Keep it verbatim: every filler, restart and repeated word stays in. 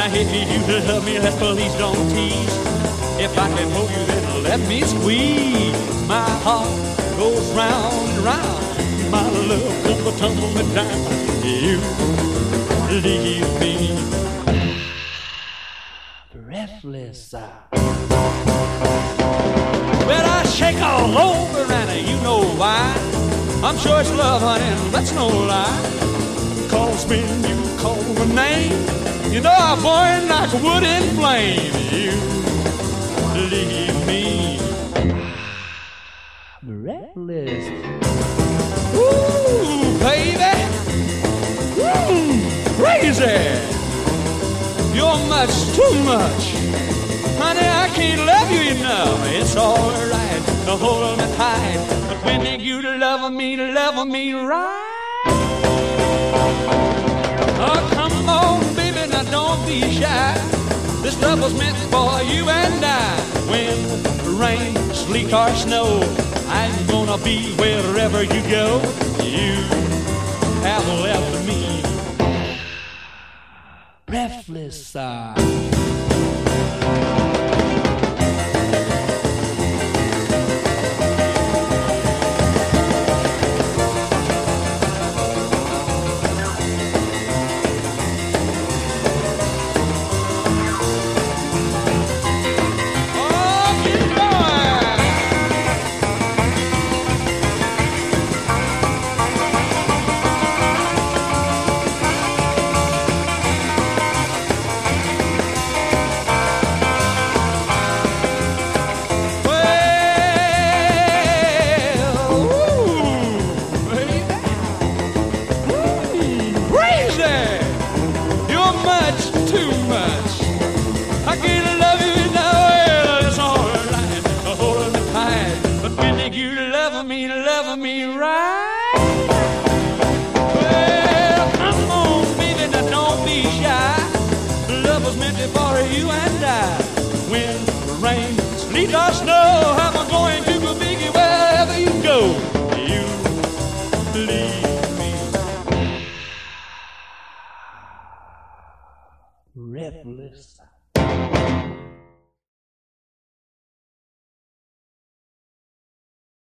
if you love me, let's please don't tease. If I can hold you, then let me squeeze. My heart goes round and round. My love comes a tumbling down. You leave me breathless. Well, I shake all over, and you know why. I'm sure it's love, honey, and that's no lie. Cause when you call the name, you know I burn like wood in flame. You leave me breathless. Ooh, baby, ooh, crazy. You're much too much, honey. I can't love you enough. It's all right to hold me tight, but when you love me, love me right. Oh, come on, baby, now don't be shy. This love was meant for you and I. When rain, sleet, or snow, I'm gonna be wherever you go. You have left me breathless. Uh. Breathless.